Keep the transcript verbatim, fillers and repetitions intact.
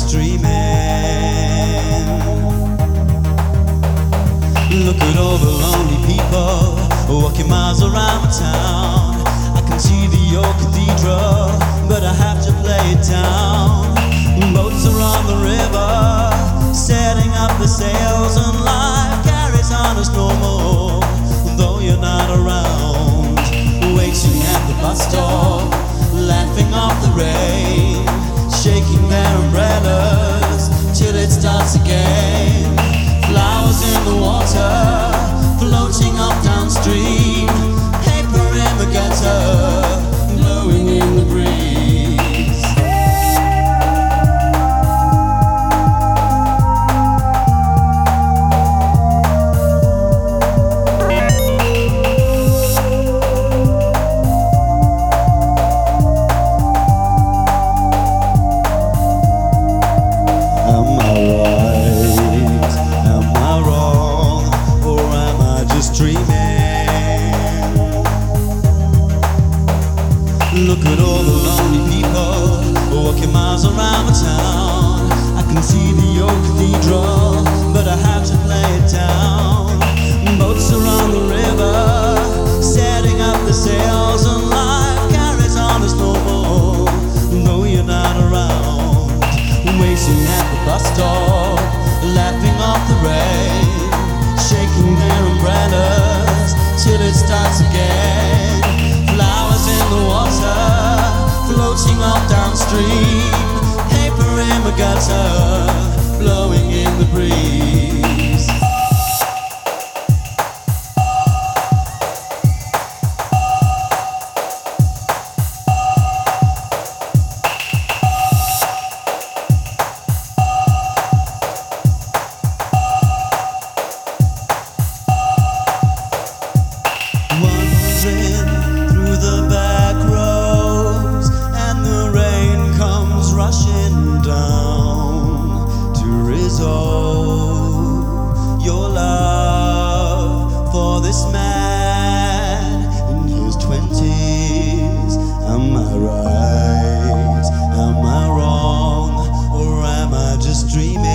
just dreaming? Look at all the lonely people walking miles around the town. I can see the old cathedral, but I have to play it down. Boats are on the river, setting up the sails, and life carries on as normal, though you're not around. Waiting at the bus stop, laughing off the rain, shaking their umbrellas till it starts again. Flowers in the water, floating up downstream, paper in the gutter, blowing in the breeze. Look at all the lonely people walking miles around the town. I can see the old cathedral, but I have to play it down. Boats are on the river, setting up the sails, and life carries on as normal, though you're not around. Waiting at the bus stop, laughing off the rain, shaking their umbrellas till it starts again. Flowers in the water, floating off downstream, paper in the gutter, blowing in the breeze. Wandering through the back roads, and the rain comes rushing down to resolve your love for this man in his twenties. Am I right? Am I wrong? Or am I just dreaming?